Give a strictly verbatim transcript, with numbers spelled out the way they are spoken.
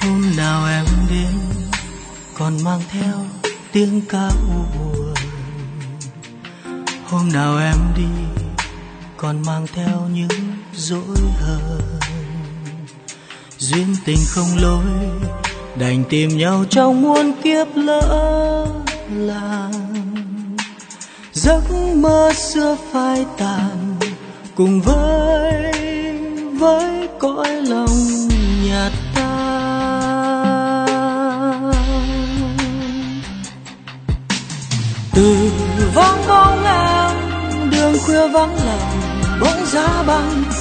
Hôm nào em đến còn mang theo tiếng ca u buồn, hôm nào em đi còn mang theo những dỗi hờn. Duyên tình không lối, đành tìm nhau trong muôn kiếp lỡ làng. Giấc mơ xưa phai tàn cùng với với cõi lòng nhạt tan. Từ vắng bóng em đường khuya vắng lặng, bóng giá băng